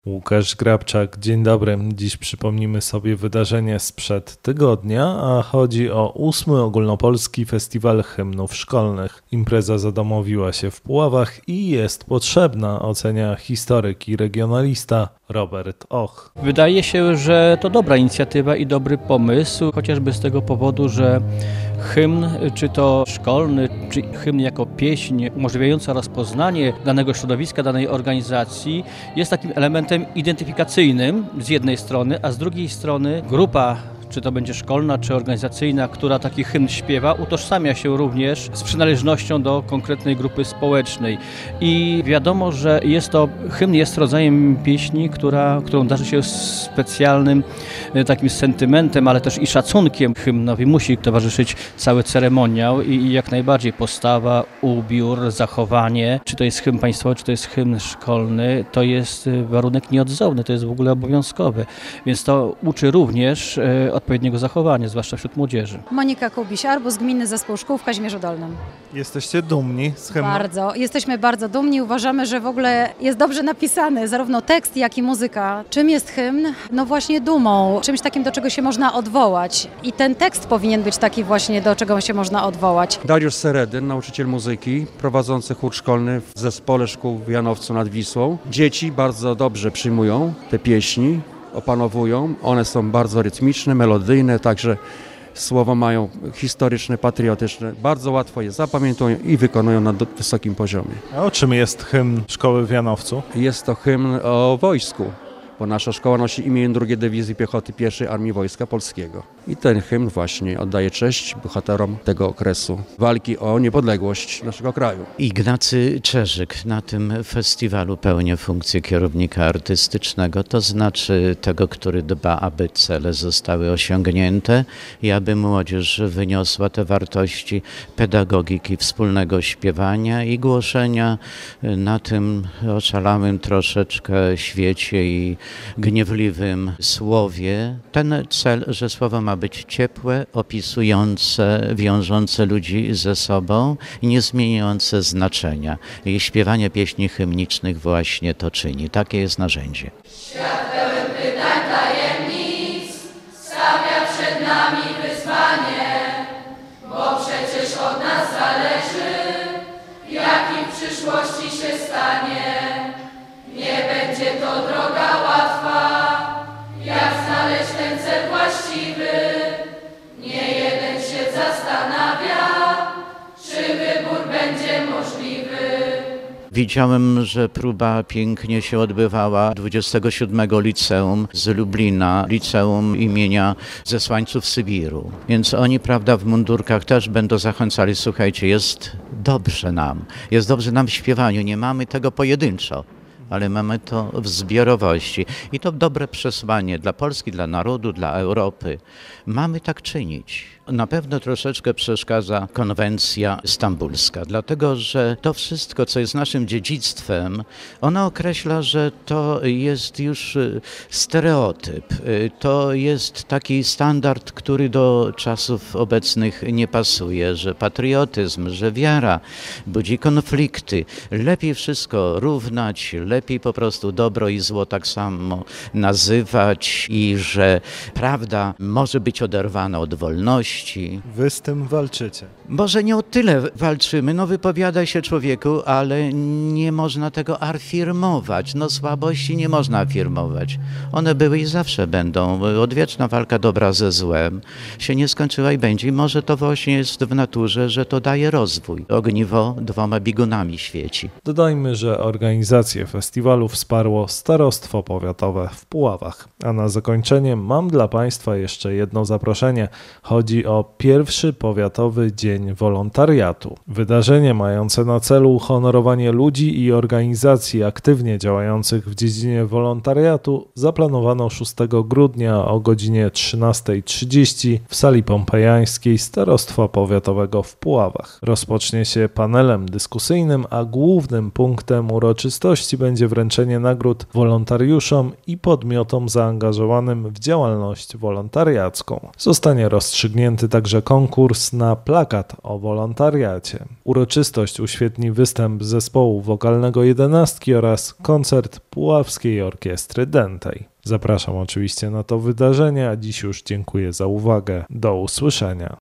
Łukasz Grabczak, dzień dobry. Dziś przypomnimy sobie wydarzenie sprzed tygodnia, a chodzi o 8. Ogólnopolski Festiwal Hymnów Szkolnych. Impreza zadomowiła się w Puławach i jest potrzebna, ocenia historyk i regionalista Robert Och. Wydaje się, że to dobra inicjatywa i dobry pomysł, chociażby z tego powodu, że hymn, czy to szkolny, czy hymn jako pieśń umożliwiająca rozpoznanie danego środowiska, danej organizacji, jest takim elementem identyfikacyjnym z jednej strony, a z drugiej strony grupa, czy to będzie szkolna, czy organizacyjna, która taki hymn śpiewa, utożsamia się również z przynależnością do konkretnej grupy społecznej. I wiadomo, że hymn jest rodzajem pieśni, którą darzy się specjalnym takim sentymentem, ale też i szacunkiem. Hymnowi musi towarzyszyć cały ceremoniał i jak najbardziej postawa, ubiór, zachowanie, czy to jest hymn państwowy, czy to jest hymn szkolny, to jest warunek nieodzowny, to jest w ogóle obowiązkowy. Więc to uczy również odpowiedniego zachowania, zwłaszcza wśród młodzieży. Monika Kubiś-Arbus, Gminny Zespół Szkół w Kazimierzu Dolnym. Jesteście dumni z hymnu? Bardzo. Jesteśmy bardzo dumni. Uważamy, że w ogóle jest dobrze napisany, zarówno tekst, jak i muzyka. Czym jest hymn? No właśnie dumą, czymś takim, do czego się można odwołać. I ten tekst powinien być taki właśnie, do czego się można odwołać. Dariusz Seredyn, nauczyciel muzyki, prowadzący chór szkolny w Zespole Szkół w Janowcu nad Wisłą. Dzieci bardzo dobrze przyjmują te pieśni, opanowują. One są bardzo rytmiczne, melodyjne, także słowa mają historyczne, patriotyczne. Bardzo łatwo je zapamiętują i wykonują na wysokim poziomie. A o czym jest hymn szkoły w Janowcu? Jest to hymn o wojsku, bo nasza szkoła nosi imię 2. Dywizji Piechoty 1. Armii Wojska Polskiego. I ten hymn właśnie oddaje cześć bohaterom tego okresu walki o niepodległość naszego kraju. Ignacy Czerzyk na tym festiwalu pełni funkcję kierownika artystycznego, to znaczy tego, który dba, aby cele zostały osiągnięte i aby młodzież wyniosła te wartości pedagogiki, wspólnego śpiewania i głoszenia na tym oszalałym troszeczkę świecie i gniewliwym słowie. Ten cel, że słowo ma być ciepłe, opisujące, wiążące ludzi ze sobą i nie zmieniające znaczenia. I śpiewanie pieśni hymnicznych właśnie to czyni. Takie jest narzędzie. Świat pełen pytań, tajemnic, stawia przed nami wyzwanie, bo przecież od nas zależy, jaki w przyszłości się stanie. Nie będzie to droga łatwa, jak znaleźć ten cel właściwy. Nie jeden się zastanawia, czy wybór będzie możliwy. Widziałem, że próba pięknie się odbywała 27 liceum z Lublina, liceum imienia Zesłańców Sybiru. Więc oni, prawda, w mundurkach też będą zachęcali, słuchajcie, jest dobrze nam w śpiewaniu, nie mamy tego pojedynczo, ale mamy to w zbiorowości. I to dobre przesłanie dla Polski, dla narodu, dla Europy. Mamy tak czynić. Na pewno troszeczkę przeszkadza konwencja stambulska, dlatego że to wszystko, co jest naszym dziedzictwem, ona określa, że to jest już stereotyp. To jest taki standard, który do czasów obecnych nie pasuje, że patriotyzm, że wiara budzi konflikty. Lepiej wszystko równać, lepiej po prostu dobro i zło tak samo nazywać i że prawda może być oderwana od wolności. Wy z tym walczycie. Może nie o tyle walczymy, wypowiada się człowieku, ale nie można tego afirmować. Słabości nie można afirmować. One były i zawsze będą. Odwieczna walka dobra ze złem się nie skończyła i będzie. I może to właśnie jest w naturze, że to daje rozwój. Ogniwo 2 biegunami świeci. Dodajmy, że organizację festiwalu wsparło Starostwo Powiatowe w Puławach. A na zakończenie mam dla Państwa jeszcze jedno zaproszenie. Chodzi o pierwszy Powiatowy Dzień Wolontariatu. Wydarzenie mające na celu uhonorowanie ludzi i organizacji aktywnie działających w dziedzinie wolontariatu zaplanowano 6 grudnia o godzinie 13:30 w sali pompejańskiej Starostwa Powiatowego w Puławach. Rozpocznie się panelem dyskusyjnym, a głównym punktem uroczystości będzie będzie wręczenie nagród wolontariuszom i podmiotom zaangażowanym w działalność wolontariacką. Zostanie rozstrzygnięty także konkurs na plakat o wolontariacie. Uroczystość uświetni występ zespołu wokalnego Jedenastki oraz koncert Puławskiej Orkiestry Dętej. Zapraszam oczywiście na to wydarzenie, a dziś już dziękuję za uwagę. Do usłyszenia.